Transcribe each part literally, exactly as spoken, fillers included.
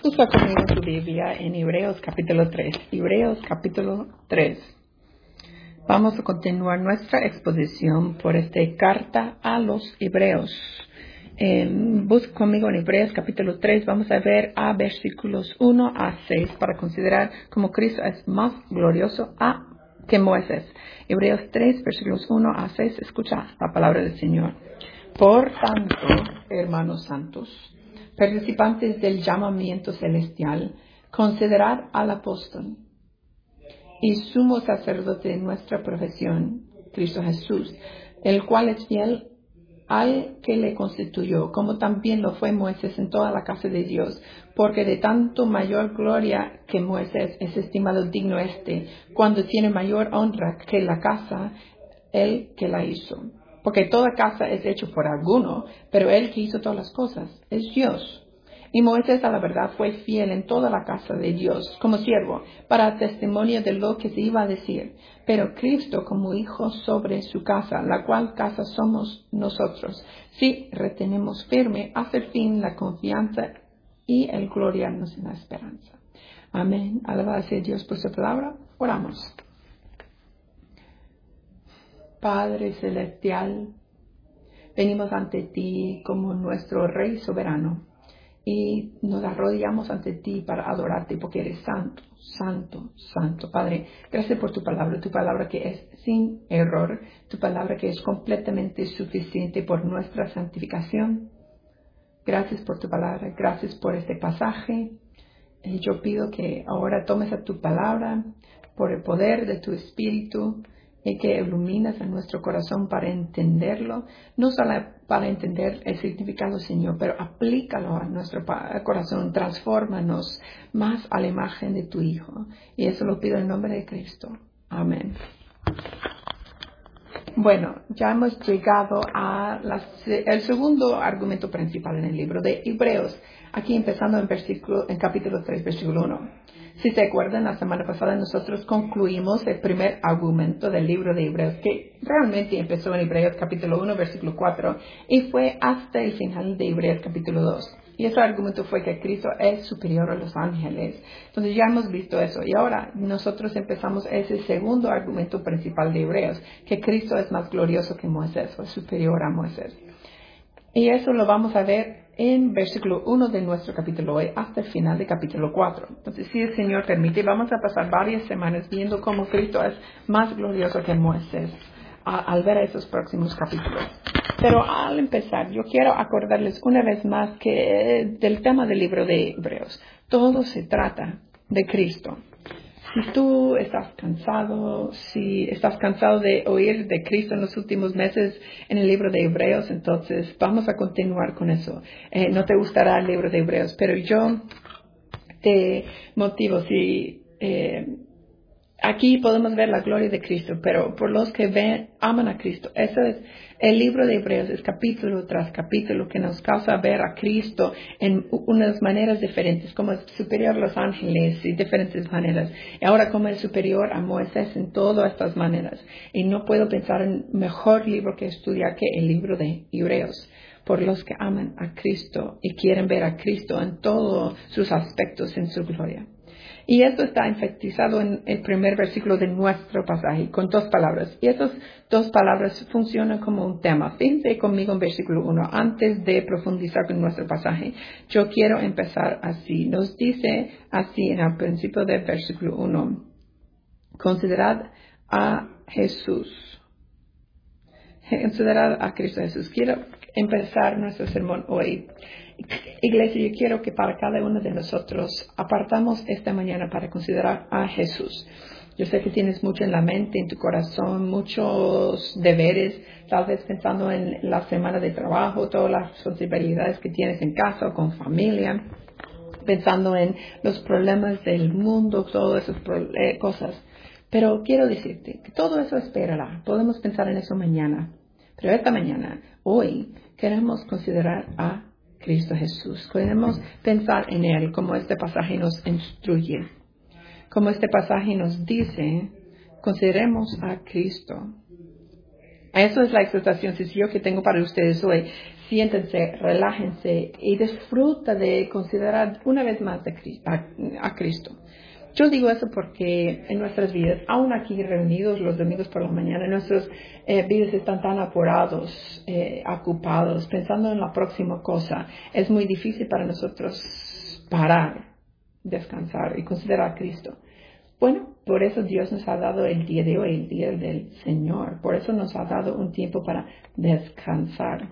Busca conmigo tu Biblia en Hebreos capítulo tres. Hebreos capítulo tres. Vamos a continuar nuestra exposición por esta carta a los Hebreos. Eh, busca conmigo en Hebreos capítulo tres. Vamos a ver a versículos uno a seis para considerar cómo Cristo es más glorioso a que Moisés. Hebreos tres, versículos uno a seis. Escucha la palabra del Señor. Por tanto, hermanos santos, participantes del llamamiento celestial, considerad al apóstol y sumo sacerdote de nuestra profesión, Cristo Jesús, el cual es fiel al que le constituyó, como también lo fue Moisés en toda la casa de Dios, porque de tanto mayor gloria que Moisés es estimado digno este, cuando tiene mayor honra que la casa, el que la hizo. Porque toda casa es hecha por alguno, pero el que hizo todas las cosas es Dios. Y Moisés a la verdad fue fiel en toda la casa de Dios como siervo, para testimonio de lo que se iba a decir. Pero Cristo como hijo sobre su casa, la cual casa somos nosotros, si retenemos firme hasta el fin la confianza y el gloriarnos en la esperanza. Amén. Alabado sea Dios por su palabra. Oramos. Padre celestial, venimos ante ti como nuestro Rey soberano y nos arrodillamos ante ti para adorarte porque eres santo, santo, santo. Padre, gracias por tu palabra, tu palabra que es sin error, tu palabra que es completamente suficiente por nuestra santificación. Gracias por tu palabra, gracias por este pasaje. Y yo pido que ahora tomes a tu palabra por el poder de tu Espíritu y que iluminas a nuestro corazón para entenderlo, no solo para entender el significado, Señor, pero aplícalo a nuestro corazón, transfórmanos más a la imagen de tu Hijo. Y eso lo pido en nombre de Cristo. Amén. Bueno, ya hemos llegado a la, el segundo argumento principal en el libro de Hebreos, aquí empezando en, versículo, en capítulo tres, versículo uno. Si se acuerdan, la semana pasada nosotros concluimos el primer argumento del libro de Hebreos, que realmente empezó en Hebreos capítulo uno, versículo cuatro, y fue hasta el final de Hebreos capítulo dos. Y ese argumento fue que Cristo es superior a los ángeles. Entonces ya hemos visto eso. Y ahora nosotros empezamos ese segundo argumento principal de Hebreos, que Cristo es más glorioso que Moisés, o superior a Moisés. Y eso lo vamos a ver en versículo uno de nuestro capítulo hoy hasta el final de capítulo cuatro. Entonces, si el Señor permite, vamos a pasar varias semanas viendo cómo Cristo es más glorioso que Moisés a, al ver esos próximos capítulos. Pero al empezar, yo quiero acordarles una vez más que del tema del libro de Hebreos, todo se trata de Cristo. Si tú estás cansado, si estás cansado de oír de Cristo en los últimos meses en el libro de Hebreos, entonces vamos a continuar con eso. Eh, no te gustará el libro de Hebreos, pero yo te motivo. Si eh, aquí podemos ver la gloria de Cristo, pero por los que ven, aman a Cristo, eso es el libro de Hebreos, es capítulo tras capítulo que nos causa ver a Cristo en unas maneras diferentes, como es superior a los ángeles y diferentes maneras, y ahora como es superior a Moisés en todas estas maneras. Y no puedo pensar en mejor libro que estudiar que el libro de Hebreos, por los que aman a Cristo y quieren ver a Cristo en todos sus aspectos en su gloria. Y esto está enfatizado en el primer versículo de nuestro pasaje, con dos palabras. Y esas dos palabras funcionan como un tema. Fíjense conmigo en versículo uno. Antes de profundizar con nuestro pasaje, yo quiero empezar así. Nos dice así en el principio del versículo uno. Considerad a Jesús. Considerad a Cristo Jesús. Quiero empezar nuestro sermón hoy. Iglesia, yo quiero que para cada uno de nosotros apartamos esta mañana para considerar a Jesús. Yo sé que tienes mucho en la mente, en tu corazón, muchos deberes, tal vez pensando en la semana de trabajo, todas las responsabilidades que tienes en casa o con familia, pensando en los problemas del mundo, todas esas eh, cosas. Pero quiero decirte que todo eso esperará. Podemos pensar en eso mañana. Pero esta mañana, hoy, queremos considerar a Cristo Jesús. Queremos pensar en Él como este pasaje nos instruye. Como este pasaje nos dice, consideremos a Cristo. Eso es la exhortación sencilla que tengo para ustedes hoy. siéntense, relájense y disfruta de considerar una vez más de Cristo, a, a Cristo. Yo digo eso porque en nuestras vidas, aún aquí reunidos los domingos por la mañana, nuestras eh, vidas están tan apurados, eh, ocupados, pensando en la próxima cosa. Es muy difícil para nosotros parar, descansar y considerar a Cristo. Bueno, por eso Dios nos ha dado el día de hoy, el día del Señor. Por eso nos ha dado un tiempo para descansar.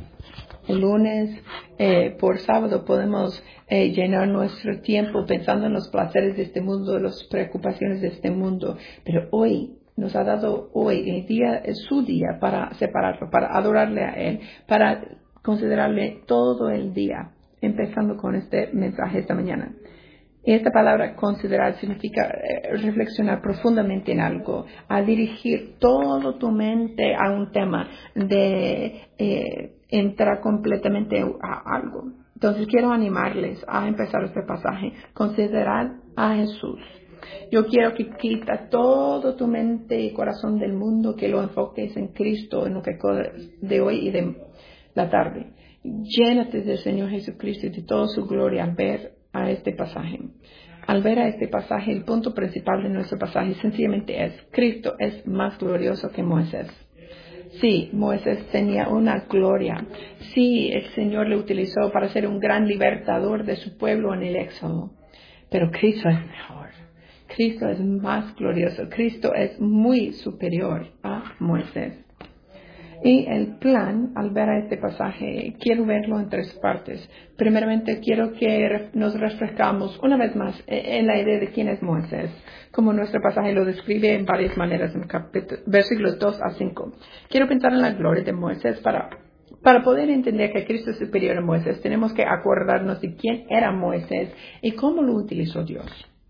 El lunes, eh, por sábado, podemos eh, llenar nuestro tiempo pensando en los placeres de este mundo, las preocupaciones de este mundo. Pero hoy, nos ha dado hoy, el día, es su día para separarlo, para adorarle a Él, para considerarle todo el día, empezando con este mensaje esta mañana. Esta palabra considerar significa eh, reflexionar profundamente en algo, a dirigir toda tu mente a un tema, de eh, entrar completamente a algo. Entonces quiero animarles a empezar este pasaje, considerar a Jesús. Yo quiero que quita todo tu mente y corazón del mundo, que lo enfoques en Cristo, en lo que de hoy y de la tarde. Llénate del Señor Jesucristo y de toda su gloria al ver a este pasaje. Al ver a este pasaje, el punto principal de nuestro pasaje sencillamente es: Cristo es más glorioso que Moisés. Sí, Moisés tenía una gloria. Sí, el Señor le utilizó para ser un gran libertador de su pueblo en el Éxodo. Pero Cristo es mejor. Cristo es más glorioso. Cristo es muy superior a Moisés. Y el plan, al ver a este pasaje, quiero verlo en tres partes. Primeramente, quiero que nos refrescamos una vez más en la idea de quién es Moisés, como nuestro pasaje lo describe en varias maneras, en capítulo, versículos dos a cinco. Quiero pensar en la gloria de Moisés. Para, para poder entender que Cristo es superior a Moisés, tenemos que acordarnos de quién era Moisés y cómo lo utilizó Dios.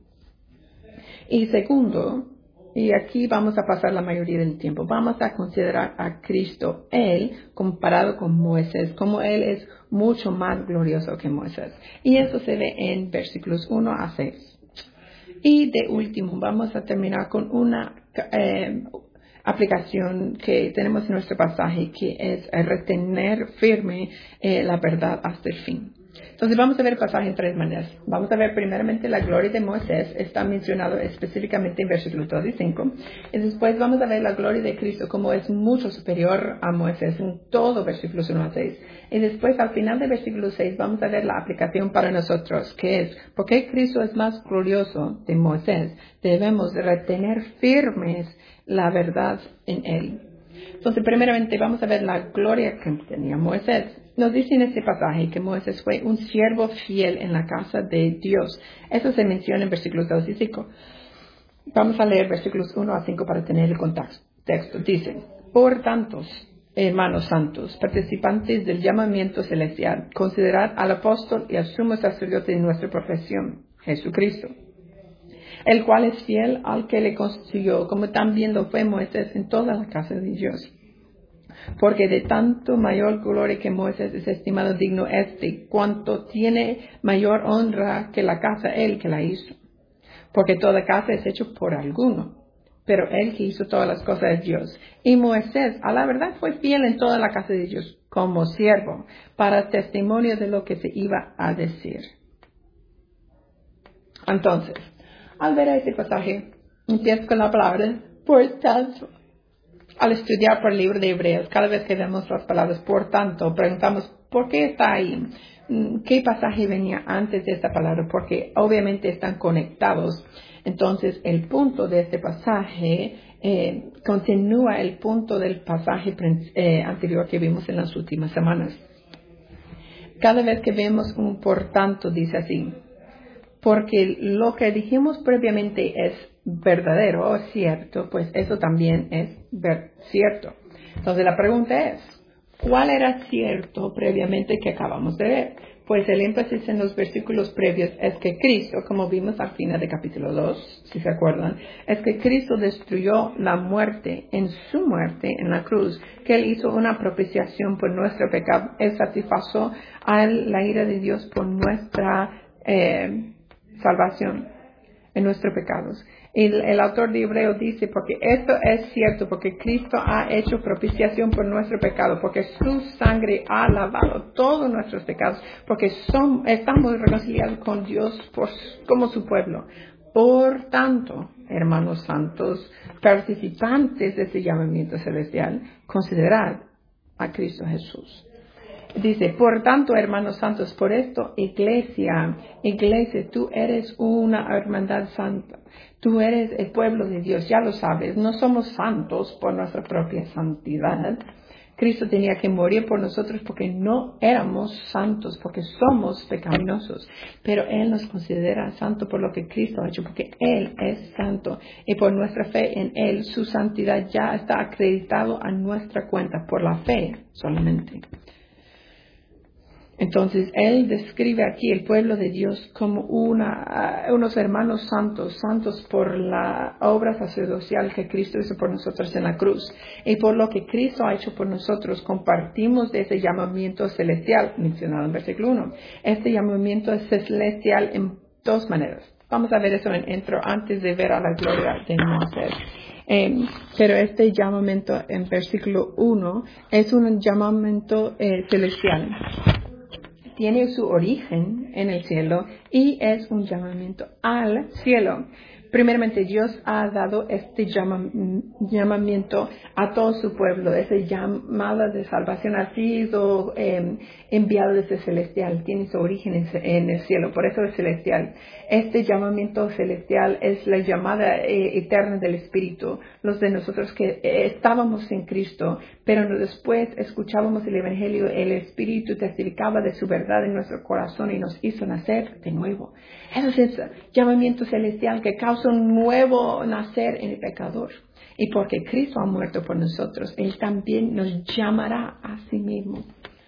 Y segundo, y aquí vamos a pasar la mayoría del tiempo, vamos a considerar a Cristo, Él, comparado con Moisés, como Él es mucho más glorioso que Moisés. Y eso se ve en versículos uno a seis. Y de último, vamos a terminar con una eh, aplicación que tenemos en nuestro pasaje, que es retener firme eh, la verdad hasta el fin. Entonces vamos a ver el pasaje en tres maneras. Vamos a ver primeramente la gloria de Moisés, está mencionado específicamente en versículos dos y cinco. Y después vamos a ver la gloria de Cristo, como es mucho superior a Moisés en todo versículos uno a seis. Y después al final de versículo seis vamos a ver la aplicación para nosotros, que es: ¿por qué Cristo es más glorioso de Moisés? Debemos retener firmes la verdad en Él. Entonces, primeramente, vamos a ver la gloria que tenía Moisés. Nos dice en este pasaje que Moisés fue un siervo fiel en la casa de Dios. Eso se menciona en versículos dos y cinco. Vamos a leer versículos uno a cinco para tener el contexto. Dice: por tantos, hermanos santos, participantes del llamamiento celestial, considerad al apóstol y al sumo sacerdote de nuestra profesión, Jesucristo, el cual es fiel al que le constituyó, como también lo fue Moisés en toda la casa de Dios. Porque de tanto mayor gloria que Moisés es estimado digno este, cuanto tiene mayor honra que la casa él que la hizo. Porque toda casa es hecha por alguno, pero él que hizo todas las cosas es Dios. Y Moisés, a la verdad, fue fiel en toda la casa de Dios, como siervo, para testimonio de lo que se iba a decir. Entonces, al ver este pasaje, empiezo con la palabra por tanto. Al estudiar por el libro de Hebreos, cada vez que vemos las palabras por tanto, preguntamos ¿por qué está ahí? ¿Qué pasaje venía antes de esta palabra? Porque obviamente están conectados. Entonces, el punto de este pasaje eh, continúa el punto del pasaje eh, anterior que vimos en las últimas semanas. Cada vez que vemos un por tanto, dice así: porque lo que dijimos previamente es verdadero o cierto, pues eso también es ver- cierto. Entonces la pregunta es, ¿cuál era cierto previamente que acabamos de ver? Pues el énfasis en los versículos previos es que Cristo, como vimos al final de capítulo dos, si se acuerdan, es que Cristo destruyó la muerte en su muerte en la cruz, que Él hizo una propiciación por nuestro pecado, Él satisfació a la ira de Dios por nuestra eh, salvación. en nuestros pecados. Y el, el autor de Hebreos dice, porque esto es cierto, porque Cristo ha hecho propiciación por nuestro pecado, porque su sangre ha lavado todos nuestros pecados, porque son, estamos reconciliados con Dios por, como su pueblo. Por tanto, hermanos santos, participantes de este llamamiento celestial, considerad a Cristo Jesús. Dice, por tanto, hermanos santos, por esto, iglesia, iglesia, tú eres una hermandad santa. Tú eres el pueblo de Dios, ya lo sabes. No somos santos por nuestra propia santidad. Cristo tenía que morir por nosotros porque no éramos santos, porque somos pecaminosos. Pero Él nos considera santo por lo que Cristo ha hecho, porque Él es santo. Y por nuestra fe en Él, su santidad ya está acreditado a nuestra cuenta, por la fe solamente. Entonces, Él describe aquí el pueblo de Dios como una, uh, unos hermanos santos, santos por la obra sacerdotal que Cristo hizo por nosotros en la cruz. Y por lo que Cristo ha hecho por nosotros, compartimos de ese llamamiento celestial, mencionado en versículo uno. Este llamamiento es celestial en dos maneras. Vamos a ver eso en intro antes de ver a la gloria de Moisés. Eh, pero este llamamiento en versículo uno es un llamamiento eh, celestial. Tiene su origen en el cielo y es un llamamiento al cielo. Primeramente, Dios ha dado este llama, llamamiento a todo su pueblo. Ese llamado de salvación ha sido eh, enviado desde celestial. Tiene su origen en, en el cielo, por eso es celestial. Este llamamiento celestial es la llamada eh, eterna del Espíritu. Los de nosotros que eh, estábamos en Cristo, pero después escuchábamos el Evangelio, el Espíritu testificaba de su verdad en nuestro corazón y nos hizo nacer de nuevo. Eso es ese llamamiento celestial que causa un nuevo nacer en el pecador. Y porque Cristo ha muerto por nosotros, Él también nos llamará a sí mismo.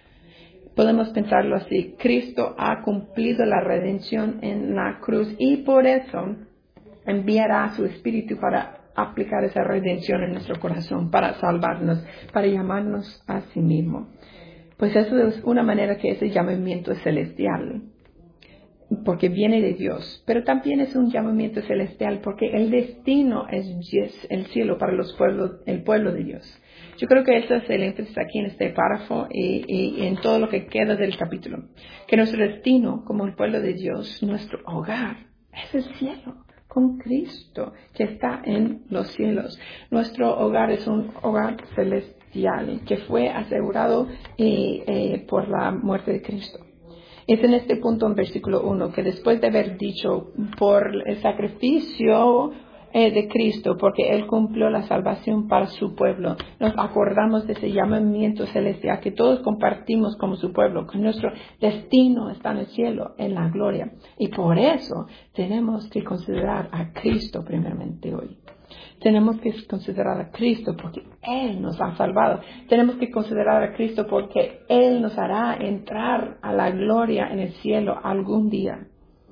Podemos pensarlo así. Cristo ha cumplido la redención en la cruz y por eso enviará a su Espíritu para aplicar esa redención en nuestro corazón, para salvarnos, para llamarnos a sí mismo. Pues eso es una manera que ese llamamiento es celestial, porque viene de Dios, pero también es un llamamiento celestial porque el destino es el cielo para los pueblos, el pueblo de Dios. Yo creo que ese es el énfasis aquí en este párrafo y, y, y en todo lo que queda del capítulo, que nuestro destino como el pueblo de Dios, nuestro hogar, es el cielo con Cristo que está en los cielos. Nuestro hogar es un hogar celestial que fue asegurado eh, eh, por la muerte de Cristo. Es en este punto en versículo uno que después de haber dicho por el sacrificio eh, de Cristo, porque Él cumplió la salvación para su pueblo, nos acordamos de ese llamamiento celestial que todos compartimos como su pueblo, que nuestro destino está en el cielo, en la gloria. Y por eso tenemos que considerar a Cristo primeramente hoy. Tenemos que considerar a Cristo porque Él nos ha salvado. Tenemos que considerar a Cristo porque Él nos hará entrar a la gloria en el cielo algún día.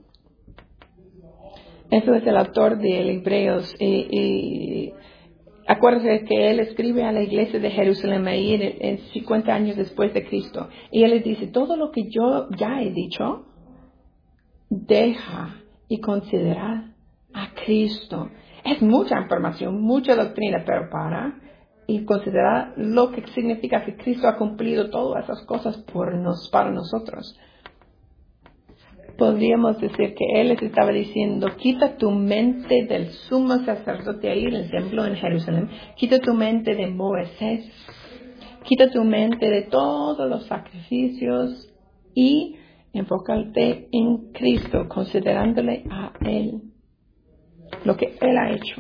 Eso es el autor de Hebreos. Y, y acuérdense que Él escribe a la iglesia de Jerusalén ahí en, en cincuenta años después de Cristo. Y Él les dice, todo lo que yo ya he dicho, deja y considera a Cristo. Es mucha información, mucha doctrina, pero para y considerar lo que significa que Cristo ha cumplido todas esas cosas por nos, para nosotros. Podríamos decir que Él les estaba diciendo, quita tu mente del sumo sacerdote ahí en el templo en Jerusalén, quita tu mente de Moisés, quita tu mente de todos los sacrificios y enfócate en Cristo, considerándole a Él, lo que Él ha hecho.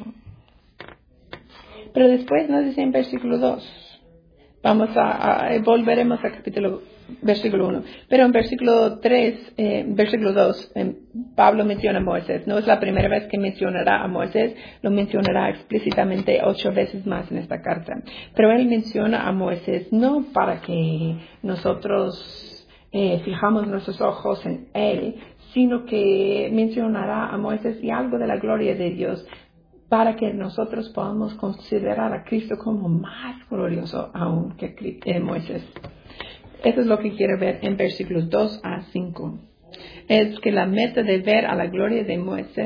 Pero después nos dice en versículo dos, vamos a, a volveremos al capítulo, versículo uno, pero en versículo tres, eh, versículo dos, eh, Pablo menciona a Moisés. No es la primera vez que mencionará a Moisés, lo mencionará explícitamente ocho veces más en esta carta. Pero él menciona a Moisés no para que nosotros eh, fijamos nuestros ojos en él, sino que mencionará a Moisés y algo de la gloria de Dios para que nosotros podamos considerar a Cristo como más glorioso aún que eh, Moisés. Eso es lo que quiere ver en versículos dos a cinco. Es que la meta de ver a la gloria de Moisés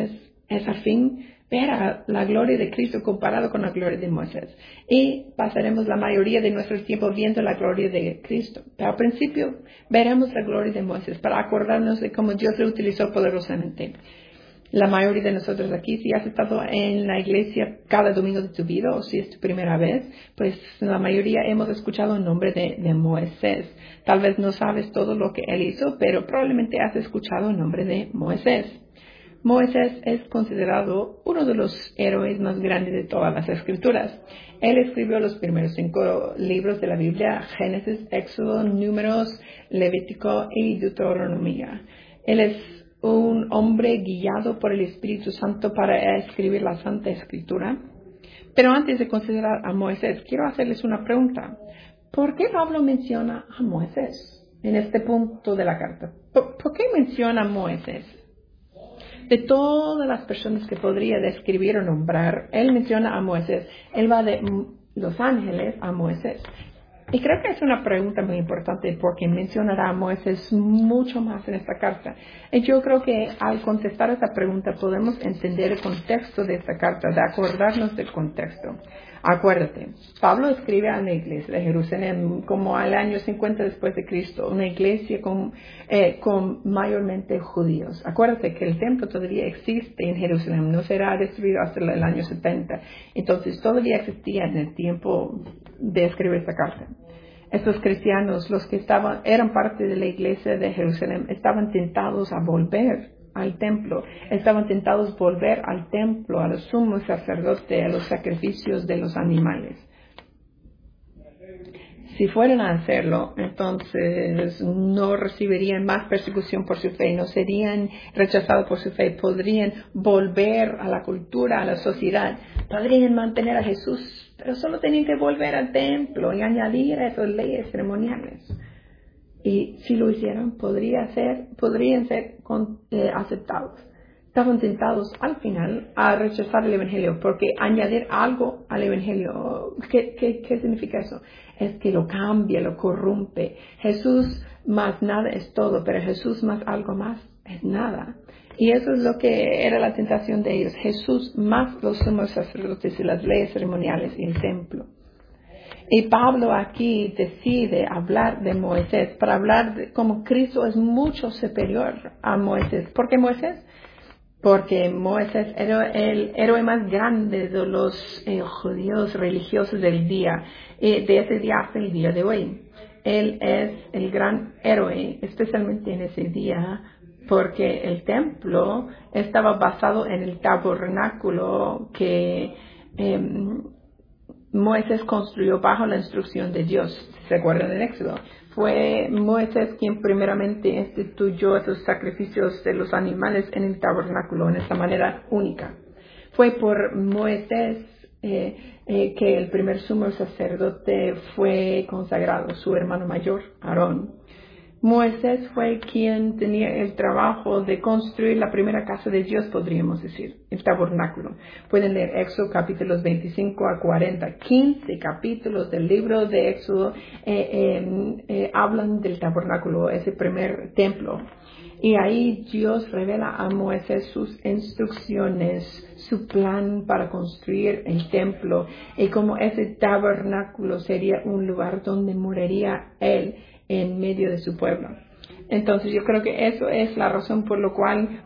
es al fin ver a la gloria de Cristo comparado con la gloria de Moisés. Y pasaremos la mayoría de nuestro tiempo viendo la gloria de Cristo. Pero al principio veremos la gloria de Moisés para acordarnos de cómo Dios lo utilizó poderosamente. La mayoría de nosotros aquí, si has estado en la iglesia cada domingo de tu vida o si es tu primera vez, pues la mayoría hemos escuchado el nombre de, de Moisés. Tal vez no sabes todo lo que él hizo, pero probablemente has escuchado el nombre de Moisés. Moisés es considerado uno de los héroes más grandes de todas las escrituras. Él escribió los primeros cinco libros de la Biblia: Génesis, Éxodo, Números, Levítico y Deuteronomía. Él es un hombre guiado por el Espíritu Santo para escribir la Santa Escritura. Pero antes de considerar a Moisés, quiero hacerles una pregunta. ¿Por qué Pablo menciona a Moisés en este punto de la carta? ¿Por, ¿por qué menciona a Moisés? De todas las personas que podría describir o nombrar, él menciona a Moisés. Él va de Los Ángeles a Moisés. Y creo que es una pregunta muy importante porque mencionará a Moisés mucho más en esta carta. Y yo creo que al contestar esta pregunta podemos entender el contexto de esta carta, de acordarnos del contexto. Acuérdate, Pablo escribe a la iglesia de Jerusalén como al año cincuenta después de Cristo, una iglesia con, eh, con mayormente judíos. Acuérdate que el templo todavía existe en Jerusalén, no será destruido hasta el año setenta. Entonces todavía existía en el tiempo de escribir esta carta. Estos cristianos, los que estaban, eran parte de la iglesia de Jerusalén, estaban tentados a volver al templo, estaban tentados a volver al templo, a los sumos sacerdotes, a los sacrificios de los animales. Si fueran a hacerlo, entonces no recibirían más persecución por su fe, no serían rechazados por su fe, podrían volver a la cultura, a la sociedad, podrían mantener a Jesús, pero solo tenían que volver al templo y añadir a esas leyes ceremoniales. Y si lo hicieran, podría ser, podrían ser con, eh, aceptados. Estaban tentados al final a rechazar el Evangelio, porque añadir algo al Evangelio, ¿qué, qué, qué significa eso? Es que lo cambia, lo corrompe. Jesús más nada es todo, pero Jesús más algo más es nada. Y eso es lo que era la tentación de ellos. Jesús más los sumos sacerdotes y las leyes ceremoniales y el templo. Y Pablo aquí decide hablar de Moisés, para hablar de cómo Cristo es mucho superior a Moisés. ¿Por qué Moisés? Porque Moisés era el héroe más grande de los eh, judíos religiosos del día, eh, de ese día hasta el día de hoy. Él es el gran héroe, especialmente en ese día, porque el templo estaba basado en el tabernáculo que eh, Moisés construyó bajo la instrucción de Dios. ¿Se acuerdan del Éxodo? Fue Moisés quien primeramente instituyó esos sacrificios de los animales en el tabernáculo en esta manera única. Fue por Moisés eh, eh, que el primer sumo sacerdote fue consagrado, su hermano mayor, Aarón. Moisés fue quien tenía el trabajo de construir la primera casa de Dios, podríamos decir, el tabernáculo. Pueden leer Éxodo capítulos veinticinco a cuarenta, quince capítulos del libro de Éxodo eh, eh, eh, hablan del tabernáculo, ese primer templo. Y ahí Dios revela a Moisés sus instrucciones, su plan para construir el templo y cómo ese tabernáculo sería un lugar donde moriría él en medio de su pueblo. Entonces yo creo que eso es la razón por la cual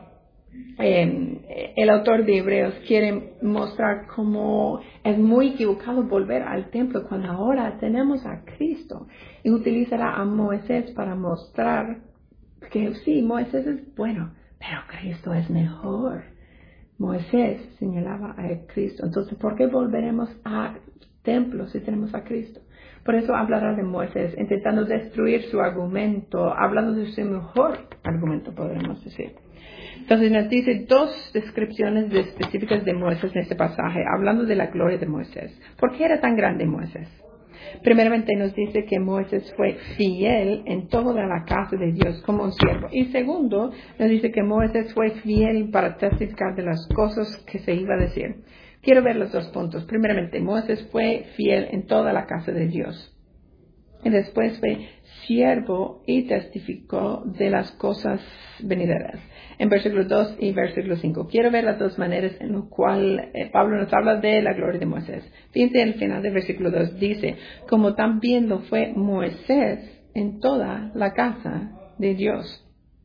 eh, el autor de Hebreos quiere mostrar cómo es muy equivocado volver al templo cuando ahora tenemos a Cristo, y utilizará a Moisés para mostrar que sí, Moisés es bueno, pero Cristo es mejor. Moisés señalaba a Cristo. Entonces, ¿por qué volveremos al templo si tenemos a Cristo? Por eso hablará de Moisés, intentando destruir su argumento, hablando de su mejor argumento, podemos decir. Entonces nos dice dos descripciones de específicas de Moisés en este pasaje, hablando de la gloria de Moisés. ¿Por qué era tan grande Moisés? Primeramente nos dice que Moisés fue fiel en toda la casa de Dios como un siervo. Y segundo, nos dice que Moisés fue fiel para testificar de las cosas que se iba a decir. Quiero ver los dos puntos. Primeramente, Moisés fue fiel en toda la casa de Dios. y después fue siervo y testificó de las cosas venideras. En versículo dos y versículo cinco. Quiero ver las dos maneras en las cuales eh, Pablo nos habla de la gloria de Moisés. Fíjense en el final del versículo dos. Dice, como también lo fue Moisés en toda la casa de Dios.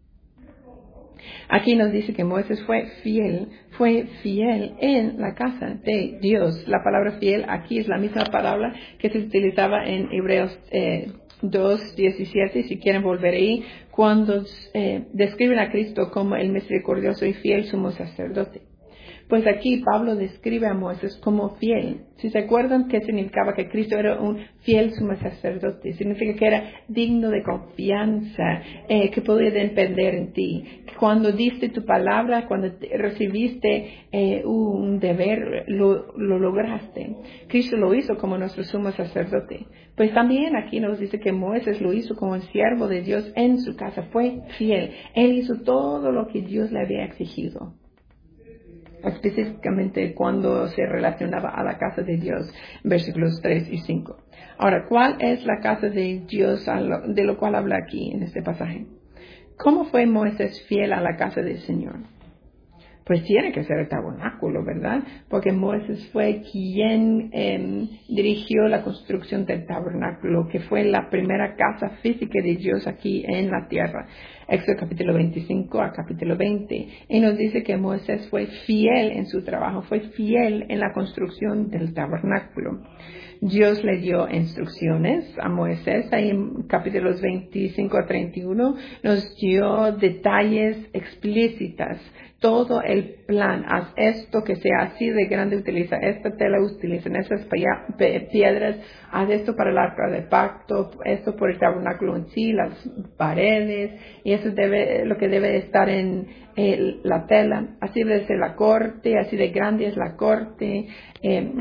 Aquí nos dice que Moisés fue fiel, fue fiel en la casa de Dios. La palabra fiel aquí es la misma palabra que se utilizaba en Hebreos eh, dos diecisiete, si quieren volver ahí, cuando eh, describen a Cristo como el misericordioso y fiel sumo sacerdote. Pues aquí Pablo describe a Moisés como fiel. Si se acuerdan, ¿qué significaba? Que Cristo era un fiel sumo sacerdote. Significa que era digno de confianza, eh, que podía depender en ti. Cuando diste tu palabra, cuando recibiste eh, un deber, lo, lo lograste. Cristo lo hizo como nuestro sumo sacerdote. Pues también aquí nos dice que Moisés lo hizo como un siervo de Dios en su casa. Fue fiel. Él hizo todo lo que Dios le había exigido. Específicamente cuando se relacionaba a la casa de Dios, versículos tres y cinco. Ahora, ¿cuál es la casa de Dios de lo cual habla aquí en este pasaje? ¿Cómo fue Moisés fiel a la casa del Señor? Pues tiene que ser el tabernáculo, ¿verdad? Porque Moisés fue quien eh, dirigió la construcción del tabernáculo, que fue la primera casa física de Dios aquí en la tierra. Éxodo capítulo veinticinco a capítulo veinte. Y nos dice que Moisés fue fiel en su trabajo, fue fiel en la construcción del tabernáculo. Dios le dio instrucciones a Moisés, ahí en capítulos veinticinco a treinta y uno, nos dio detalles explícitas, todo el plan, haz esto que sea así de grande, utiliza esta tela, utilizan esas piedras, haz esto para el arca de pacto, esto por el tabernáculo en sí, las paredes, y eso debe, lo que debe estar en eh, la tela, así debe ser la corte, así de grande es la corte, eh,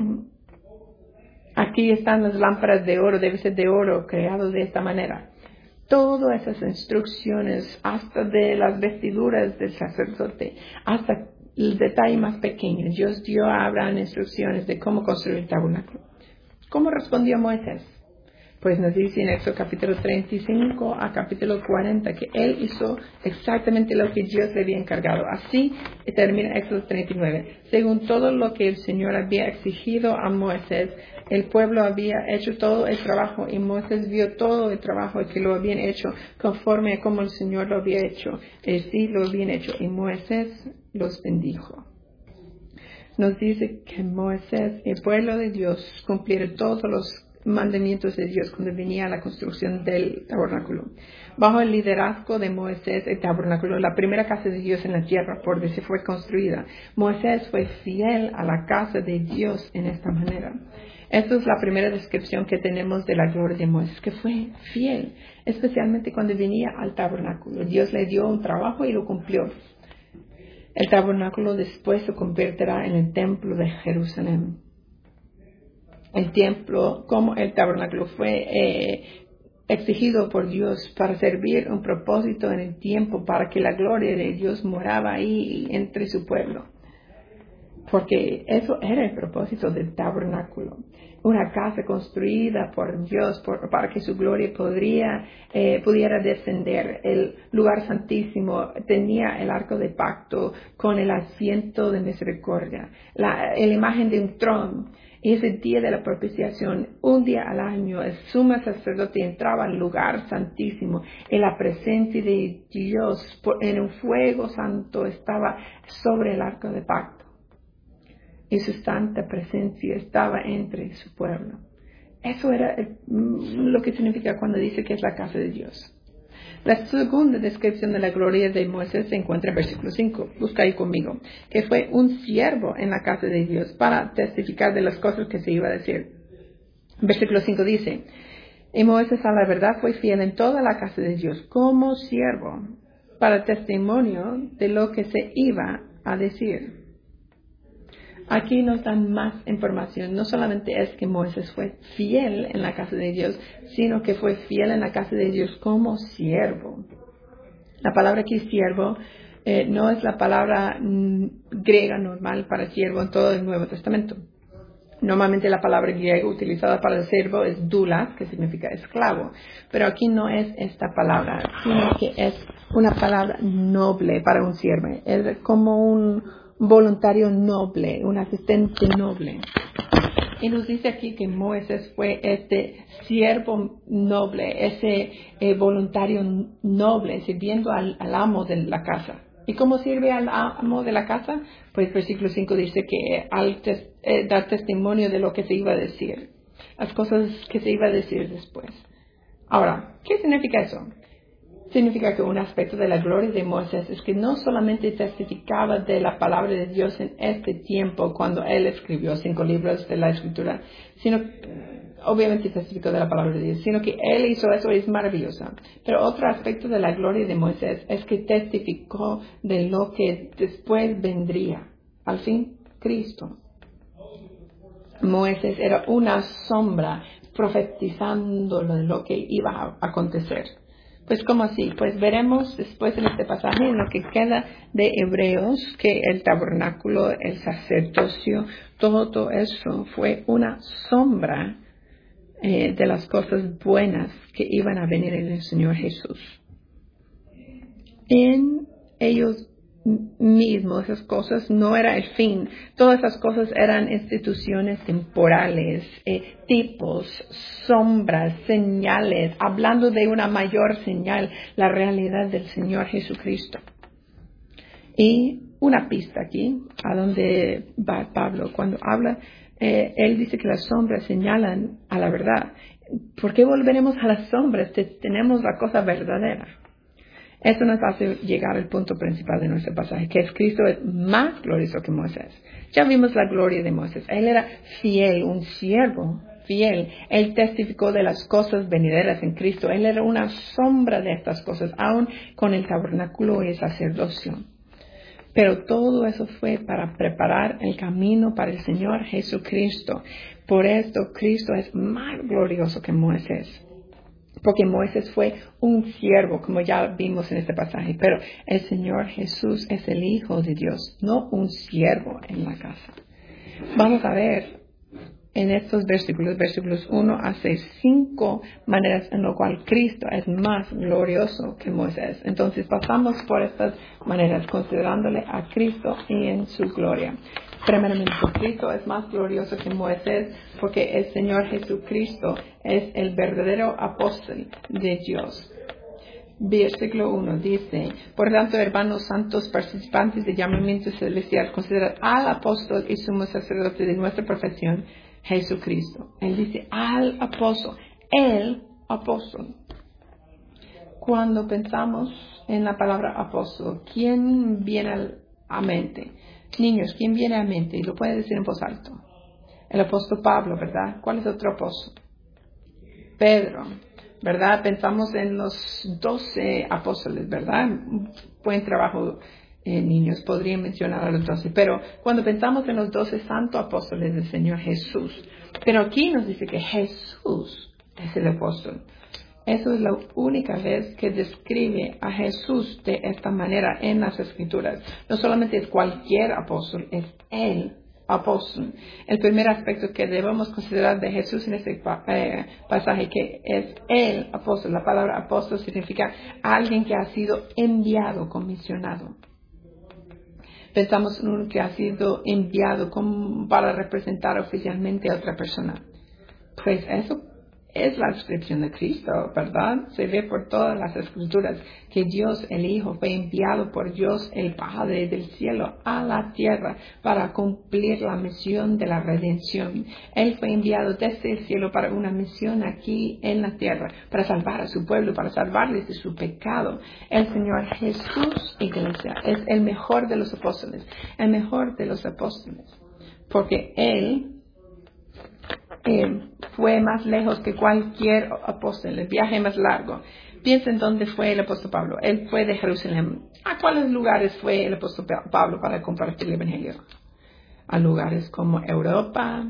aquí están las lámparas de oro, debe ser de oro, creado de esta manera. Todas esas instrucciones, hasta de las vestiduras del sacerdote, hasta el detalle más pequeño. Dios dio a Abraham instrucciones de cómo construir el tabernáculo. ¿Cómo respondió Moisés? Pues nos dice en Éxodo capítulo treinta y cinco a capítulo cuarenta que él hizo exactamente lo que Dios le había encargado. Así termina Éxodo treinta y nueve. Según todo lo que el Señor había exigido a Moisés, el pueblo había hecho todo el trabajo y Moisés vio todo el trabajo que lo habían hecho conforme a como el Señor lo había hecho. Y sí lo habían hecho y Moisés los bendijo. Nos dice que Moisés, el pueblo de Dios, cumplieron todos los mandamientos de Dios cuando venía a la construcción del tabernáculo. Bajo el liderazgo de Moisés, el tabernáculo, la primera casa de Dios en la tierra, por decir, fue construida. Moisés fue fiel a la casa de Dios en esta manera. Esta es la primera descripción que tenemos de la gloria de Moisés, que fue fiel, especialmente cuando venía al tabernáculo. Dios le dio un trabajo y lo cumplió. El tabernáculo después se convertirá en el templo de Jerusalén. El templo, como el tabernáculo, fue eh, exigido por Dios para servir un propósito en el tiempo, para que la gloria de Dios moraba ahí entre su pueblo. Porque eso era el propósito del tabernáculo. Una casa construida por Dios por, para que su gloria podría, eh, pudiera descender. El lugar santísimo tenía el arco de pacto con el asiento de misericordia, la, la imagen de un trono. Y ese día de la propiciación, un día al año, el sumo sacerdote entraba al lugar santísimo. En la presencia de Dios, por, en un fuego santo, estaba sobre el arco de pacto. Y su santa presencia estaba entre su pueblo. Eso era el, lo que significa cuando dice que es la casa de Dios. La segunda descripción de la gloria de Moisés se encuentra en versículo cinco. Busca ahí conmigo. Que fue un siervo en la casa de Dios para testificar de las cosas que se iba a decir. Versículo cinco dice: y Moisés a la verdad fue fiel en toda la casa de Dios como siervo para testimonio de lo que se iba a decir. Aquí nos dan más información. No solamente es que Moisés fue fiel en la casa de Dios, sino que fue fiel en la casa de Dios como siervo. La palabra aquí siervo eh, no es la palabra mm, griega normal para siervo en todo el Nuevo Testamento. Normalmente la palabra griega utilizada para el siervo es doulos, que significa esclavo. Pero aquí no es esta palabra, sino que es una palabra noble para un siervo. Es como un voluntario noble, un asistente noble. Y nos dice aquí que Moisés fue este siervo noble, ese eh, voluntario noble, sirviendo al, al amo de la casa. ¿Y cómo sirve al amo de la casa? Pues versículo cinco dice que al tes, eh, dar testimonio de lo que se iba a decir, las cosas que se iba a decir después. Ahora, ¿qué significa eso? Significa que un aspecto de la gloria de Moisés es que no solamente testificaba de la palabra de Dios en este tiempo cuando él escribió cinco libros de la escritura, sino obviamente testificó de la palabra de Dios, sino que él hizo eso y es maravilloso. Pero otro aspecto de la gloria de Moisés es que testificó de lo que después vendría. Al fin, Cristo. Moisés era una sombra profetizando de lo que iba a acontecer. Pues como así, pues veremos después en este pasaje en lo que queda de Hebreos que el tabernáculo, el sacerdocio, todo eso fue una sombra eh, de las cosas buenas que iban a venir en el Señor Jesús. En ellos mismos, esas cosas no era el fin. Todas esas cosas eran instituciones temporales, eh, tipos, sombras, señales, hablando de una mayor señal, la realidad del Señor Jesucristo. Y una pista aquí, a donde va Pablo, cuando habla, eh, él dice que las sombras señalan a la verdad. ¿Por qué volveremos a las sombras si tenemos la cosa verdadera? Esto nos hace llegar al punto principal de nuestro pasaje, que es Cristo es más glorioso que Moisés. Ya vimos la gloria de Moisés. Él era fiel, un siervo fiel. Él testificó de las cosas venideras en Cristo. Él era una sombra de estas cosas, aún con el tabernáculo y el sacerdocio. Pero todo eso fue para preparar el camino para el Señor Jesucristo. Por esto Cristo es más glorioso que Moisés. Porque Moisés fue un siervo, como ya vimos en este pasaje, pero el Señor Jesús es el Hijo de Dios, no un siervo en la casa. Vamos a ver en estos versículos, versículos uno a seis, cinco maneras en las cuales Cristo es más glorioso que Moisés. Entonces pasamos por estas maneras, considerándole a Cristo y en su gloria. Primeramente, Cristo es más glorioso que Moisés porque el Señor Jesucristo es el verdadero apóstol de Dios. Versículo uno dice, por tanto, hermanos santos, participantes del llamamiento celestial, considerad al apóstol y sumo sacerdote de nuestra profesión, Jesucristo. Él dice, al apóstol, el apóstol. Cuando pensamos en la palabra apóstol, ¿quién viene a mente? Niños, ¿quién viene a mente? Y lo puede decir en voz alta. El apóstol Pablo, ¿verdad? ¿Cuál es otro apóstol? Pedro, ¿verdad? Pensamos en los doce apóstoles, ¿verdad? Buen trabajo, eh, niños, podrían mencionar a los doce. Pero cuando pensamos en los doce santos apóstoles del Señor Jesús, pero aquí nos dice que Jesús es el apóstol. Eso es la única vez que describe a Jesús de esta manera en las Escrituras. No solamente es cualquier apóstol, es el apóstol. El primer aspecto que debemos considerar de Jesús en este eh, pasaje, que es el apóstol. La palabra apóstol significa alguien que ha sido enviado, comisionado. Pensamos en uno que ha sido enviado como para representar oficialmente a otra persona. Pues eso es la descripción de Cristo, ¿verdad? Se ve por todas las Escrituras que Dios el Hijo fue enviado por Dios el Padre del cielo a la tierra para cumplir la misión de la redención. Él fue enviado desde el cielo para una misión aquí en la tierra, para salvar a su pueblo, para salvarles de su pecado. El Señor Jesús, iglesia, es el mejor de los apóstoles, el mejor de los apóstoles, porque Él Eh, fue más lejos que cualquier apóstol, el viaje más largo. Piensen dónde fue el apóstol Pablo. Él fue de Jerusalén. ¿A cuáles lugares fue el apóstol Pablo para compartir el evangelio? A lugares como Europa.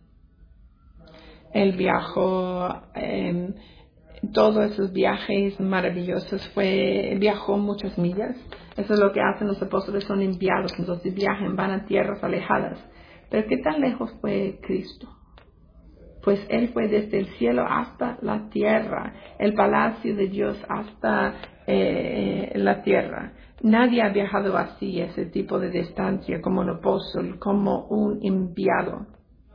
Él viajó, eh, todos esos viajes maravillosos, fue, viajó muchas millas. Eso es lo que hacen los apóstoles, son enviados, entonces viajan, van a tierras alejadas. Pero ¿qué tan lejos fue Cristo? Pues Él fue desde el cielo hasta la tierra, el palacio de Dios hasta eh, la tierra. Nadie ha viajado así, ese tipo de distancia, como un apóstol, como un enviado.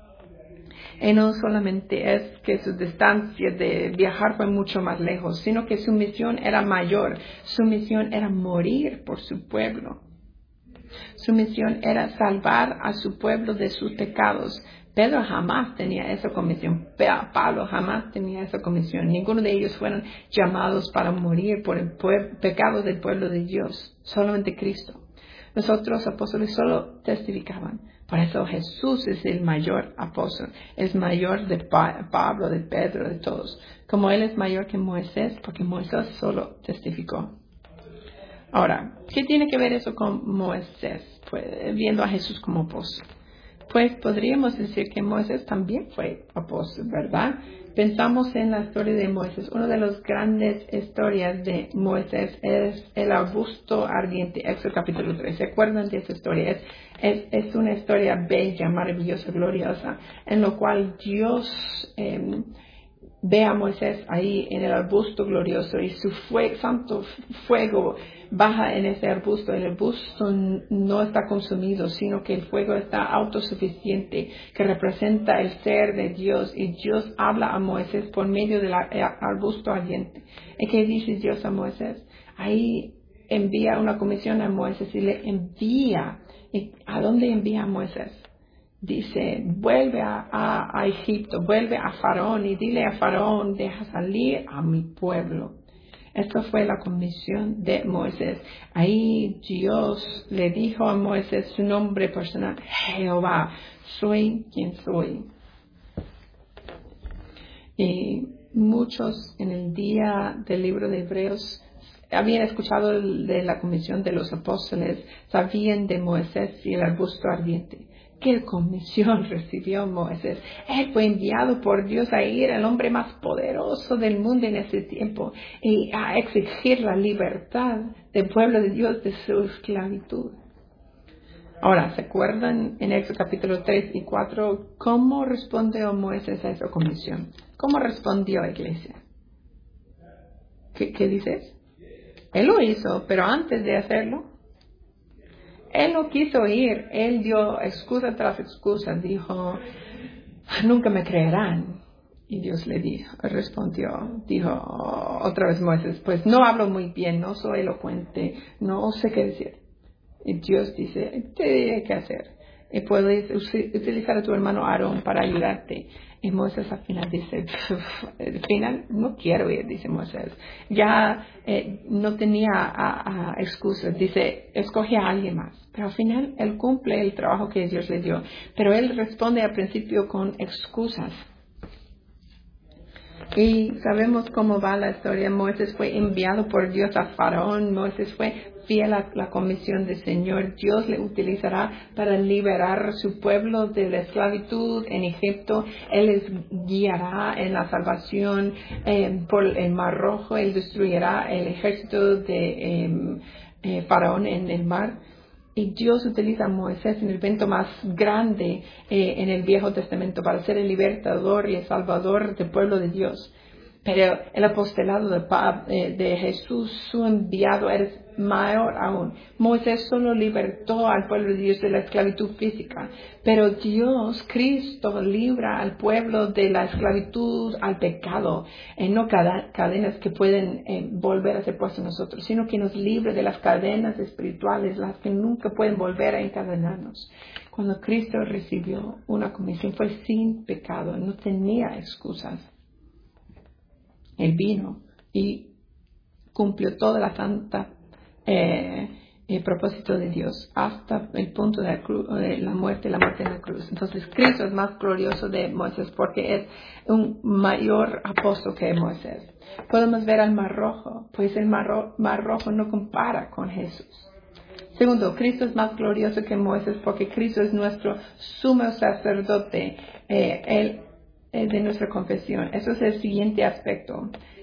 Y no solamente es que su distancia de viajar fue mucho más lejos, sino que su misión era mayor. Su misión era morir por su pueblo. Su misión era salvar a su pueblo de sus pecados. Pedro jamás tenía esa comisión. Pablo jamás tenía esa comisión. Ninguno de ellos fueron llamados para morir por el pecado del pueblo de Dios. Solamente Cristo. Los otros apóstoles solo testificaban. Por eso Jesús es el mayor apóstol. Es mayor de Pablo, de Pedro, de todos. Como Él es mayor que Moisés, porque Moisés solo testificó. Ahora, ¿qué tiene que ver eso con Moisés? Pues, viendo a Jesús como apóstol. Pues podríamos decir que Moisés también fue apóstol, ¿verdad? Pensamos en la historia de Moisés. Una de las grandes historias de Moisés es el arbusto ardiente, Éxodo capítulo tres. ¿Se acuerdan de esa historia? Es, es, es una historia bella, maravillosa, gloriosa, en lo cual Dios eh, ve a Moisés ahí en el arbusto glorioso y su fue, santo fuego baja en ese arbusto. El arbusto no está consumido, sino que el fuego está autosuficiente, que representa el ser de Dios, y Dios habla a Moisés por medio del arbusto ardiente. ¿Y qué dice Dios a Moisés? Ahí envía una comisión a Moisés y le envía. ¿Y a dónde envía a Moisés? Dice, vuelve a, a, a Egipto, vuelve a Faraón y dile a Faraón, deja salir a mi pueblo. Esta fue la comisión de Moisés. Ahí Dios le dijo a Moisés su nombre personal, Jehová, soy quien soy. Y muchos en el día del libro de Hebreos habían escuchado de la comisión de los apóstoles, sabían de Moisés y el arbusto ardiente. ¿Qué comisión recibió Moisés? Él fue enviado por Dios a ir al hombre más poderoso del mundo en ese tiempo y a exigir la libertad del pueblo de Dios de su esclavitud. Ahora, ¿se acuerdan en Éxodo capítulo tres y cuatro cómo respondió Moisés a esa comisión? ¿Cómo respondió la iglesia? ¿Qué, qué dices? Él lo hizo, pero antes de hacerlo, él no quiso ir. Él dio excusa tras excusa. Dijo, nunca me creerán. Y Dios le dijo, respondió, dijo otra vez Moisés, pues no hablo muy bien, no soy elocuente, no sé qué decir. Y Dios dice, te diré qué hacer. Y puedes utilizar a tu hermano Aarón para ayudarte. Y Moisés al final dice, al final no quiero ir, dice Moisés. Ya eh, no tenía a, a excusas, dice, escoge a alguien más. Pero al final él cumple el trabajo que Dios le dio. Pero él responde al principio con excusas. Y sabemos cómo va la historia. Moisés fue enviado por Dios a Faraón. Moisés fue fiel a la comisión del Señor. Dios le utilizará para liberar a su pueblo de la esclavitud en Egipto. Él les guiará en la salvación eh, por el Mar Rojo. Él destruirá el ejército de eh, eh, Faraón en el mar. Y Dios utiliza a Moisés en el evento más grande eh, en el Viejo Testamento para ser el libertador y el salvador del pueblo de Dios. Pero el apostolado de, eh, de Jesús, su enviado, es mayor aún. Moisés solo libertó al pueblo de Dios de la esclavitud física, pero Dios, Cristo, libra al pueblo de la esclavitud al pecado, eh, no cadenas que pueden eh, volver a ser puestas en nosotros, sino que nos libre de las cadenas espirituales, las que nunca pueden volver a encadenarnos. Cuando Cristo recibió una comisión fue sin pecado, no tenía excusas. Él vino y cumplió toda la santa eh, el propósito de Dios hasta el punto de la, cruz, de la muerte, la muerte en la cruz. Entonces Cristo es más glorioso de Moisés porque es un mayor apóstol que Moisés. Podemos ver al Mar Rojo, pues el Mar, Ro- Mar Rojo no compara con Jesús. Segundo, Cristo es más glorioso que Moisés porque Cristo es nuestro sumo sacerdote. Eh, él de nuestra confesión. Eso es el siguiente aspecto.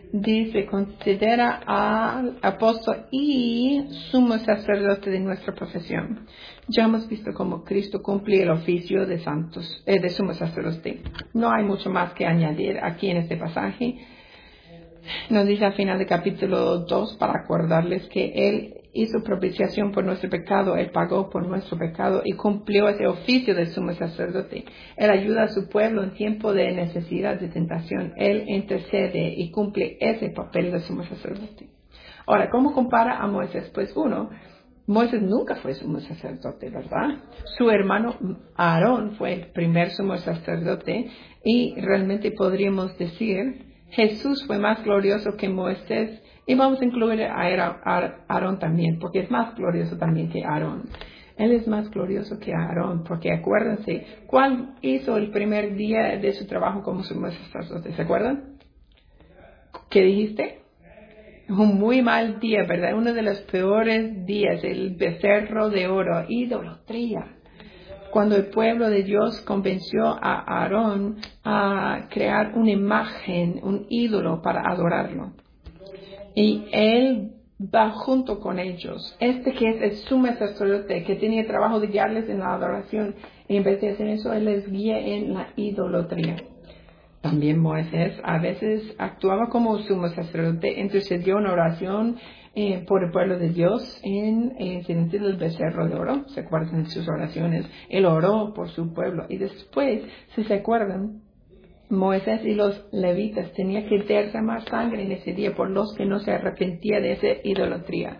dice, considera al apóstol y sumo sacerdote de nuestra profesión. Ya hemos visto cómo Cristo cumple el oficio de santos, eh, de sumo sacerdote. No hay mucho más que añadir aquí en este pasaje. Nos dice al final del capítulo dos para acordarles que Él hizo propiciación por nuestro pecado, Él pagó por nuestro pecado y cumplió ese oficio del sumo sacerdote. Él ayuda a su pueblo en tiempo de necesidad, de tentación. Él intercede y cumple ese papel del sumo sacerdote. Ahora, ¿cómo compara a Moisés? Pues uno, Moisés nunca fue sumo sacerdote, ¿verdad? Su hermano Aarón fue el primer sumo sacerdote y realmente podríamos decir Jesús fue más glorioso que Moisés y vamos a incluir a Aarón también porque es más glorioso también que Aarón. Él es más glorioso que Aarón porque acuérdense, ¿cuál hizo el primer día de su trabajo como sumo sacerdote? ¿Se acuerdan? ¿Qué dijiste? Un muy mal día, ¿verdad? Uno de los peores días, el becerro de oro, idolatría. Cuando el pueblo de Dios convenció a Aarón a crear una imagen, un ídolo para adorarlo. Y él va junto con ellos. Este que es el sumo sacerdote, que tiene el trabajo de guiarles en la adoración, en vez de hacer eso, él les guía en la idolatría. También Moisés a veces actuaba como sumo sacerdote, intercedió en oración eh, por el pueblo de Dios en el incidente del becerro de oro. ¿Se acuerdan de sus oraciones? Él oró por su pueblo. Y después, si se acuerdan, Moisés y los levitas tenían que derramar sangre en ese día por los que no se arrepentían de esa idolatría.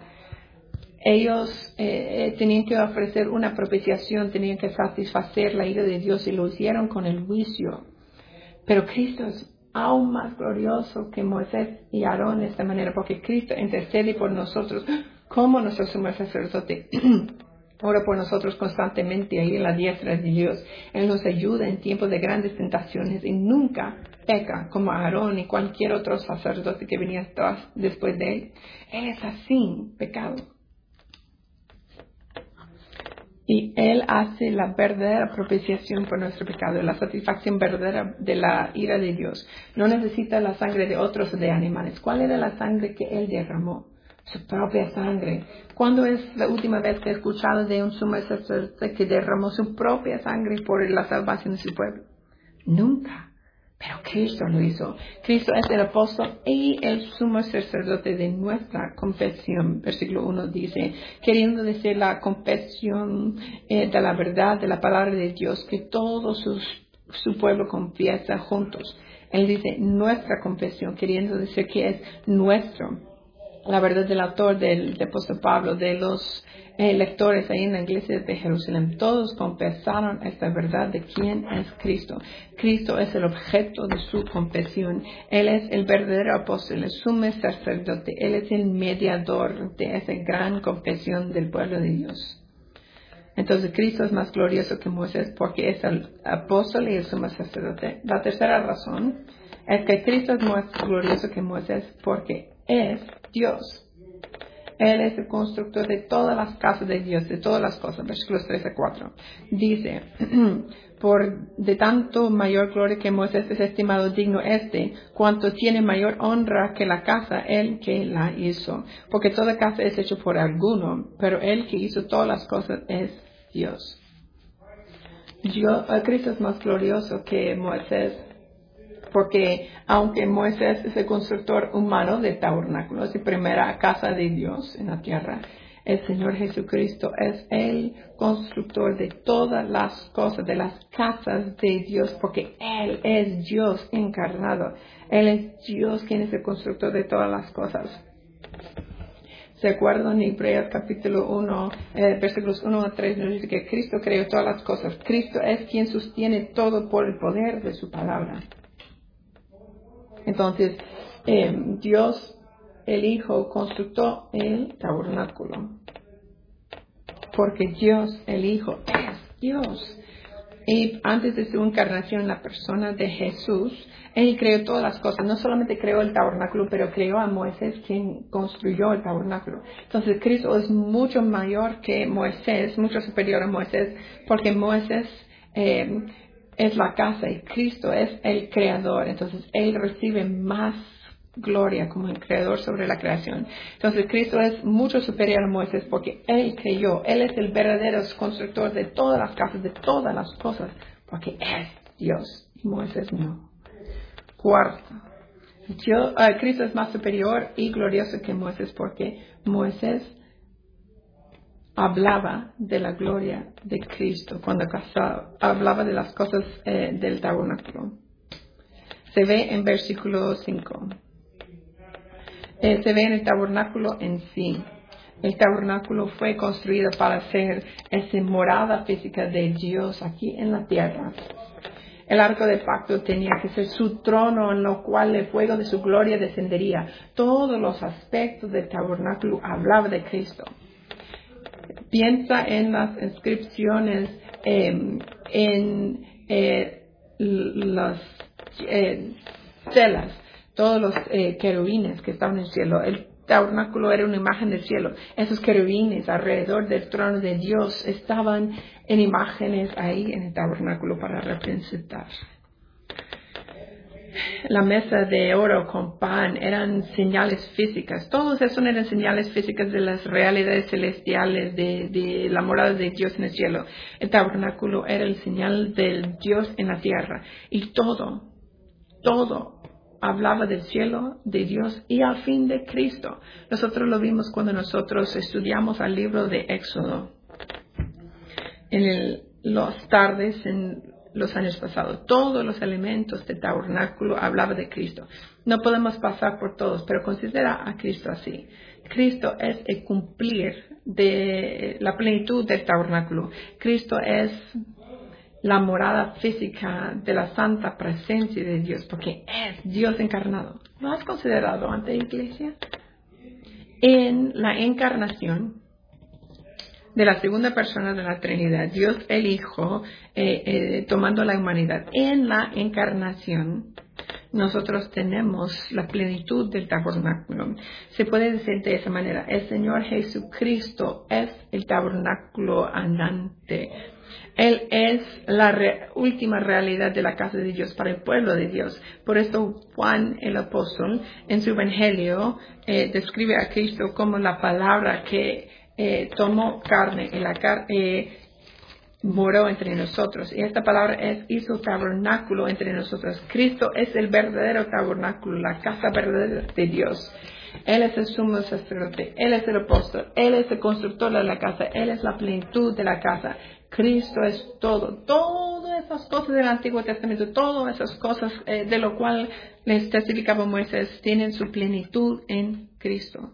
Ellos eh, tenían que ofrecer una propiciación, tenían que satisfacer la ira de Dios y lo hicieron con el juicio. Pero Cristo es aún más glorioso que Moisés y Aarón de esta manera, porque Cristo intercede por nosotros como nuestro sumo sacerdote. Ora por nosotros constantemente ahí en la diestra de Dios. Él nos ayuda en tiempos de grandes tentaciones y nunca peca como Aarón y cualquier otro sacerdote que venía después de él. Él es así, pecado. Y Él hace la verdadera propiciación por nuestro pecado, la satisfacción verdadera de la ira de Dios. No necesita la sangre de otros de animales. ¿Cuál era la sangre que Él derramó? Su propia sangre. ¿Cuándo es la última vez que he escuchado de un sumo sacerdote que derramó su propia sangre por la salvación de su pueblo? Nunca. Pero Cristo lo hizo. Cristo es el apóstol y el sumo sacerdote de nuestra confesión. Versículo uno dice, queriendo decir la confesión eh, de la verdad de la palabra de Dios, que todo sus, su pueblo confiesa juntos. Él dice nuestra confesión, queriendo decir que es nuestro. La verdad del autor del, del apóstol Pablo, de los eh, lectores ahí en la iglesia de Jerusalén, todos confesaron esta verdad de quién es Cristo. Cristo es el objeto de su confesión. Él es el verdadero apóstol, el sumo sacerdote. Él es el mediador de esa gran confesión del pueblo de Dios. Entonces Cristo es más glorioso que Moisés porque es el apóstol y el sumo sacerdote. La tercera razón es que Cristo es más glorioso que Moisés porque es Dios. Él es el constructor de todas las casas de Dios, de todas las cosas. Versículos tres a cuatro. Dice, por de tanto mayor gloria que Moisés es estimado digno este, cuanto tiene mayor honra que la casa, él que la hizo. Porque toda casa es hecha por alguno, pero él que hizo todas las cosas es Dios. Yo, Cristo es más glorioso que Moisés. Porque aunque Moisés es el constructor humano del tabernáculo, es la primera casa de Dios en la tierra, el Señor Jesucristo es el constructor de todas las cosas, de las casas de Dios, porque Él es Dios encarnado. Él es Dios quien es el constructor de todas las cosas. ¿Se acuerdan en Hebreos capítulo uno, eh, versículos uno a tres, nos dice que Cristo creó todas las cosas. Cristo es quien sostiene todo por el poder de su palabra. Entonces, eh, Dios, el Hijo, construyó el tabernáculo. Porque Dios, el Hijo, es Dios. Y antes de su encarnación, la persona de Jesús, Él creó todas las cosas. No solamente creó el tabernáculo, pero creó a Moisés, quien construyó el tabernáculo. Entonces, Cristo es mucho mayor que Moisés, mucho superior a Moisés, porque Moisés eh, es la casa y Cristo es el creador. Entonces, Él recibe más gloria como el creador sobre la creación. Entonces Cristo es mucho superior a Moisés porque Él creyó. Él es el verdadero constructor de todas las casas, de todas las cosas, porque es Dios y Moisés no. Cuarto, yo, uh, Cristo es más superior y glorioso que Moisés porque Moisés hablaba de la gloria de Cristo cuando casaba, hablaba de las cosas eh, del tabernáculo. Se ve en versículo cinco. Eh, se ve en el tabernáculo en sí. El tabernáculo fue construido para ser esa morada física de Dios aquí en la tierra. El arco del pacto tenía que ser su trono en lo cual el fuego de su gloria descendería. Todos los aspectos del tabernáculo hablaban de Cristo. Piensa en las inscripciones, eh, en eh, las eh, telas, todos los eh, querubines que estaban en el cielo. El tabernáculo era una imagen del cielo. Esos querubines alrededor del trono de Dios estaban en imágenes ahí en el tabernáculo para representar. La mesa de oro con pan eran señales físicas. Todos esos eran señales físicas de las realidades celestiales, de, de la morada de Dios en el cielo. El tabernáculo era el señal del Dios en la tierra. Y todo, todo hablaba del cielo, de Dios y al fin de Cristo. Nosotros lo vimos cuando nosotros estudiamos el libro de Éxodo. En el, los tardes, en los años pasados, todos los elementos del tabernáculo hablaban de Cristo. No podemos pasar por todos, pero considera a Cristo así. Cristo es el cumplir de la plenitud del tabernáculo. Cristo es la morada física de la santa presencia de Dios, porque es Dios encarnado. ¿Lo has considerado antes, iglesia? En la encarnación de la segunda persona de la Trinidad, Dios el Hijo, eh, eh, tomando la humanidad. En la encarnación, nosotros tenemos la plenitud del tabernáculo. Se puede decir de esa manera, el Señor Jesucristo es el tabernáculo andante. Él es la re- última realidad de la casa de Dios para el pueblo de Dios. Por esto Juan el apóstol en su evangelio eh, describe a Cristo como la palabra que Eh, tomó carne y la carne eh, moró entre nosotros. Y esta palabra es hizo tabernáculo entre nosotros. Cristo es el verdadero tabernáculo, la casa verdadera de Dios. Él es el sumo sacerdote, Él es el apóstol, Él es el constructor de la casa, Él es la plenitud de la casa. Cristo es todo, todas esas cosas del Antiguo Testamento, todas esas cosas eh, de lo cual les testificaba Moisés, tienen su plenitud en Cristo.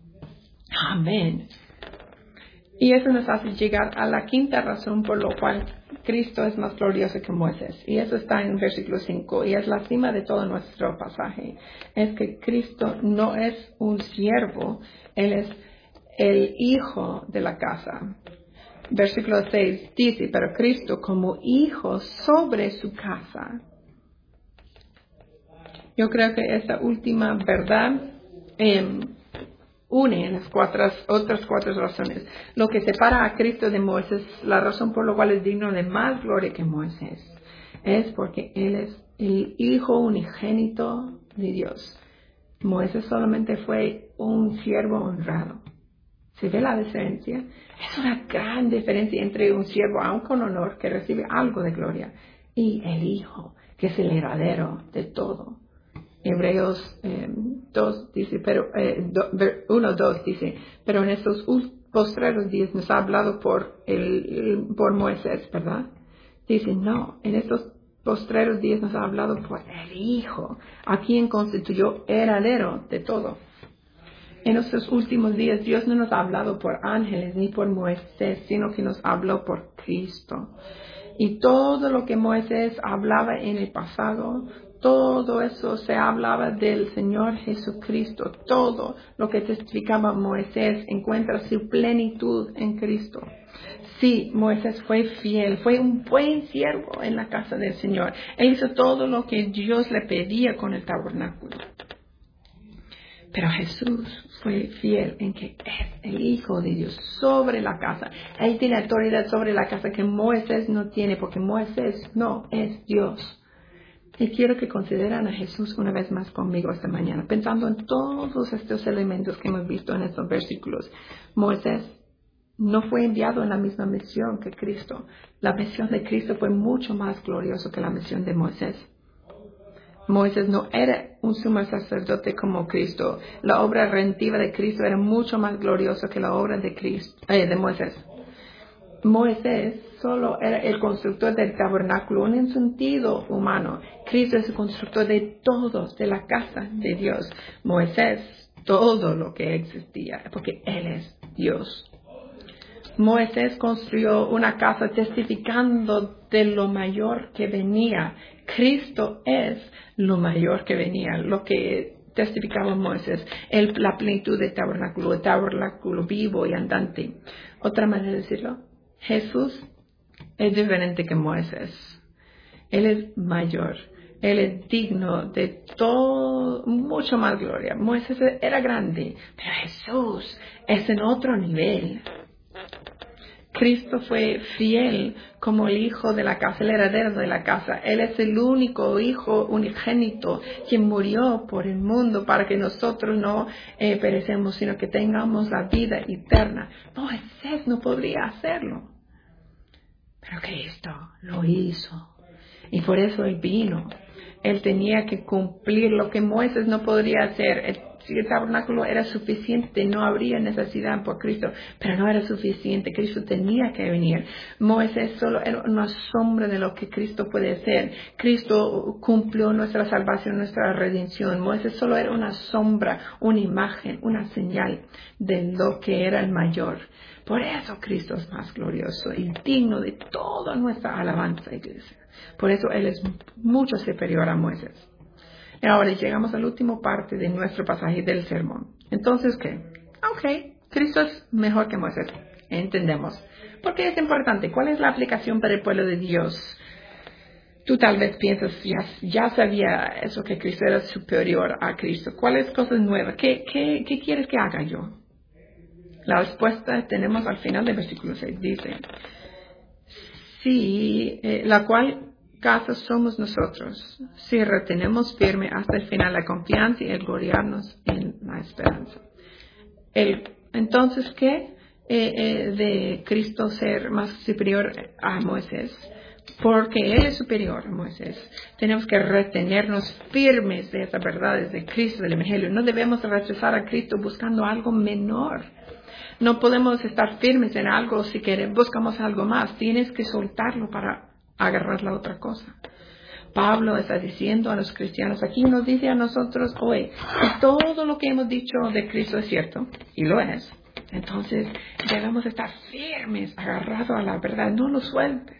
Amén. Y eso nos hace llegar a la quinta razón por la cual Cristo es más glorioso que Moisés. Y eso está en versículo cinco. Y es la cima de todo nuestro pasaje. Es que Cristo no es un siervo. Él es el hijo de la casa. Versículo seis dice, pero Cristo como hijo sobre su casa. Yo creo que esta última verdad eh, une las cuatro, otras cuatro razones. Lo que separa a Cristo de Moisés, la razón por la cual es digno de más gloria que Moisés, es porque Él es el Hijo unigénito de Dios. Moisés solamente fue un siervo honrado. ¿Se ve la diferencia? Es una gran diferencia entre un siervo, aun con honor, que recibe algo de gloria, y el Hijo, que es el heredero de todo. Hebreos eh, dos dice, pero eh, uno dos dice, pero en estos postreros días nos ha hablado por el por Moisés, ¿verdad? Dice, no, en estos postreros días nos ha hablado por el Hijo, a quien constituyó heredero de todo. En estos últimos días Dios no nos ha hablado por ángeles ni por Moisés, sino que nos habló por Cristo. Y todo lo que Moisés hablaba en el pasado, todo eso se hablaba del Señor Jesucristo. Todo lo que testificaba Moisés encuentra su plenitud en Cristo. Sí, Moisés fue fiel, fue un buen siervo en la casa del Señor. Él hizo todo lo que Dios le pedía con el tabernáculo. Pero Jesús fue fiel en que es el Hijo de Dios sobre la casa. Él tiene autoridad sobre la casa que Moisés no tiene, porque Moisés no es Dios. Y quiero que consideren a Jesús una vez más conmigo esta mañana, pensando en todos estos elementos que hemos visto en estos versículos. Moisés no fue enviado en la misma misión que Cristo. La misión de Cristo fue mucho más gloriosa que la misión de Moisés. Moisés no era un sumo sacerdote como Cristo. La obra redentiva de Cristo era mucho más gloriosa que la obra de, Cristo, eh, de Moisés. Moisés solo era el constructor del tabernáculo en un sentido humano. Cristo es el constructor de todos, de la casa de Dios. Moisés, todo lo que existía, porque Él es Dios. Moisés construyó una casa testificando de lo mayor que venía. Cristo es lo mayor que venía, lo que testificaba Moisés, el, la plenitud del tabernáculo, el tabernáculo vivo y andante. Otra manera de decirlo, Jesús es diferente que Moisés. Él es mayor. Él es digno de todo, mucho más gloria. Moisés era grande, pero Jesús es en otro nivel. Cristo fue fiel como el hijo de la casa, el heredero de la casa. Él es el único hijo unigénito quien murió por el mundo para que nosotros no eh, perecemos, sino que tengamos la vida eterna. Moisés no podría hacerlo, pero Cristo lo hizo. Y por eso Él vino. Él tenía que cumplir lo que Moisés no podría hacer. El, si el tabernáculo era suficiente, no habría necesidad por Cristo, pero no era suficiente. Cristo tenía que venir. Moisés solo era una sombra de lo que Cristo puede hacer. Cristo cumplió nuestra salvación, nuestra redención. Moisés solo era una sombra, una imagen, una señal de lo que era el mayor. Por eso Cristo es más glorioso y digno de toda nuestra alabanza, iglesia. Por eso Él es mucho superior a Moisés. Y ahora llegamos a la última parte de nuestro pasaje del sermón. Entonces, ¿qué? Ok, Cristo es mejor que Moisés. Entendemos. ¿Por qué es importante? ¿Cuál es la aplicación para el pueblo de Dios? Tú tal vez piensas, ya, ya sabía eso, que Cristo era superior a Cristo. ¿Cuáles cosas nuevas? ¿Qué, qué, qué quieres que haga yo? La respuesta tenemos al final del versículo seis. Dice, sí, eh, la cual casa somos nosotros, si retenemos firme hasta el final la confianza y el gloriarnos en la esperanza. El, entonces, ¿qué? Eh, eh, de Cristo ser más superior a Moisés. Porque Él es superior a Moisés. Tenemos que retenernos firmes de esas verdades de Cristo, del Evangelio. No debemos rechazar a Cristo buscando algo menor. No podemos estar firmes en algo si queremos, buscamos algo más. Tienes que soltarlo para agarrar la otra cosa. Pablo está diciendo a los cristianos, aquí nos dice a nosotros hoy, si todo lo que hemos dicho de Cristo es cierto, y lo es, entonces debemos estar firmes, agarrados a la verdad, no lo sueltes.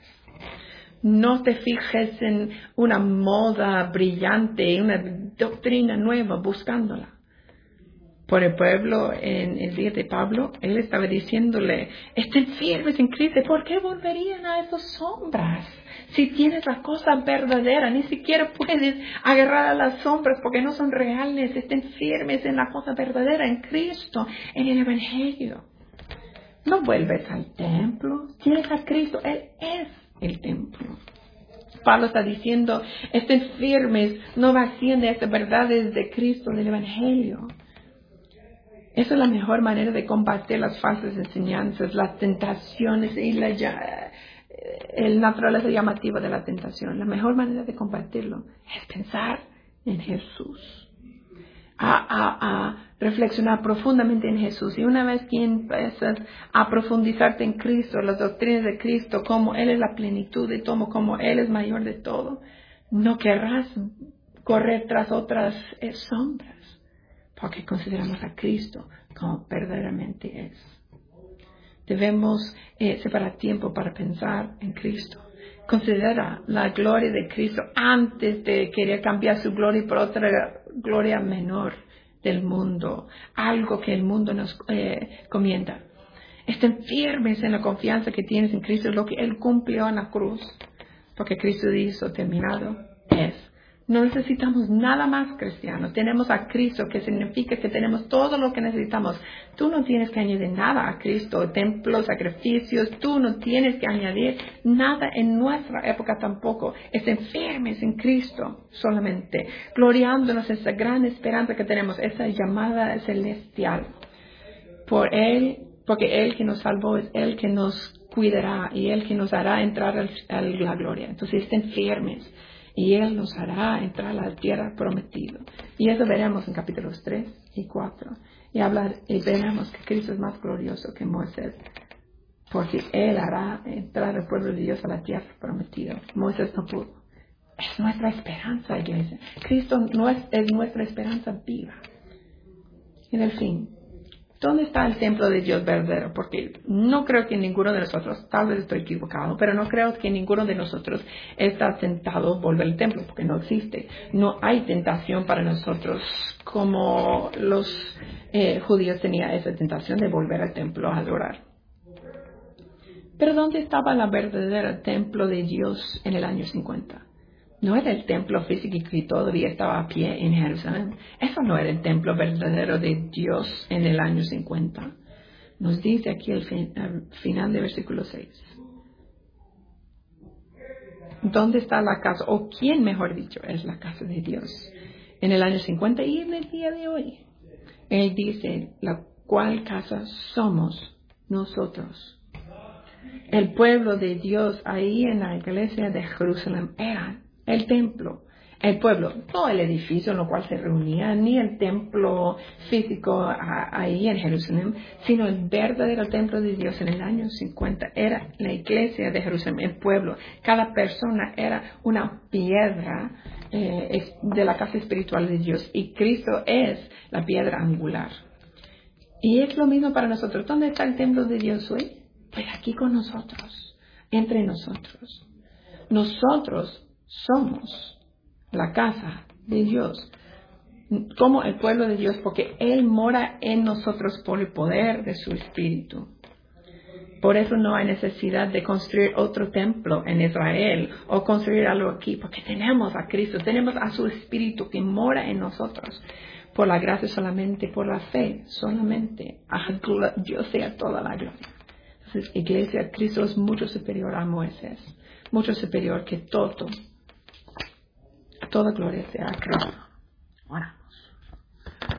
No te fijes en una moda brillante, una doctrina nueva, buscándola. Por el pueblo en el día de Pablo, él estaba diciéndole, estén firmes en Cristo, ¿por qué volverían a esas sombras? Si tienes la cosa verdadera, ni siquiera puedes agarrar a las sombras porque no son reales. Estén firmes en la cosa verdadera, en Cristo, en el Evangelio. No vuelves al templo, tienes a Cristo, Él es el templo. Pablo está diciendo, estén firmes, no vacíen de estas verdades de Cristo, del Evangelio. Esa es la mejor manera de combatir las falsas enseñanzas, las tentaciones y la, el naturaleza llamativa de la tentación. La mejor manera de combatirlo es pensar en Jesús, a, a, a reflexionar profundamente en Jesús. Y una vez que empiezas a profundizarte en Cristo, las doctrinas de Cristo, como Él es la plenitud de todo, como Él es mayor de todo, no querrás correr tras otras eh, sombras. Porque consideramos a Cristo como verdaderamente es. Debemos eh, separar tiempo para pensar en Cristo. Considera la gloria de Cristo antes de querer cambiar su gloria por otra gloria menor del mundo. Algo que el mundo nos eh, comienda. Estén firmes en la confianza que tienes en Cristo, lo que Él cumplió en la cruz. Porque Cristo dijo, terminado es. No necesitamos nada más, cristiano. Tenemos a Cristo, que significa que tenemos todo lo que necesitamos. Tú no tienes que añadir nada a Cristo, templos, sacrificios. Tú no tienes que añadir nada en nuestra época tampoco. Estén firmes en Cristo solamente, gloriándonos en esa gran esperanza que tenemos, esa llamada celestial. Por Él, porque Él que nos salvó es Él que nos cuidará y Él que nos hará entrar a la gloria. Entonces estén firmes. Y Él nos hará entrar a la tierra prometida. Y eso veremos en capítulos tres y cuatro. Y, hablar, y veremos que Cristo es más glorioso que Moisés. Porque Él hará entrar al pueblo de Dios a la tierra prometida. Moisés no pudo. Es nuestra esperanza, iglesia. Cristo no es, es nuestra esperanza viva. Y en el fin, ¿dónde está el templo de Dios verdadero? Porque no creo que ninguno de nosotros, tal vez estoy equivocado, pero no creo que ninguno de nosotros está tentado a volver al templo, porque no existe. No hay tentación para nosotros como los eh, judíos tenían esa tentación de volver al templo a adorar. Pero ¿dónde estaba la verdadera templo de Dios en el año cincuenta? No era el templo físico que todavía estaba a pie en Jerusalén. Eso no era el templo verdadero de Dios en el año cincuenta. Nos dice aquí al fin, al final del versículo seis. ¿Dónde está la casa? O quién, mejor dicho, es la casa de Dios en el año cincuenta y en el día de hoy. Él dice, la cual casa somos nosotros. El pueblo de Dios ahí en la iglesia de Jerusalén era el templo, el pueblo, no el edificio en el cual se reunía, ni el templo físico a, ahí en Jerusalén, sino el verdadero templo de Dios en el año cincuenta. Era la iglesia de Jerusalén, el pueblo. Cada persona era una piedra eh, de la casa espiritual de Dios y Cristo es la piedra angular. Y es lo mismo para nosotros. ¿Dónde está el templo de Dios hoy? Pues aquí con nosotros, entre nosotros. Nosotros somos la casa de Dios, como el pueblo de Dios, porque Él mora en nosotros por el poder de su Espíritu. Por eso no hay necesidad de construir otro templo en Israel o construir algo aquí, porque tenemos a Cristo, tenemos a su Espíritu que mora en nosotros. Por la gracia solamente, por la fe solamente, a Dios sea toda la gloria. Entonces, iglesia, Cristo es mucho superior a Moisés, mucho superior que todo. Toda gloria sea a Cristo. Bueno.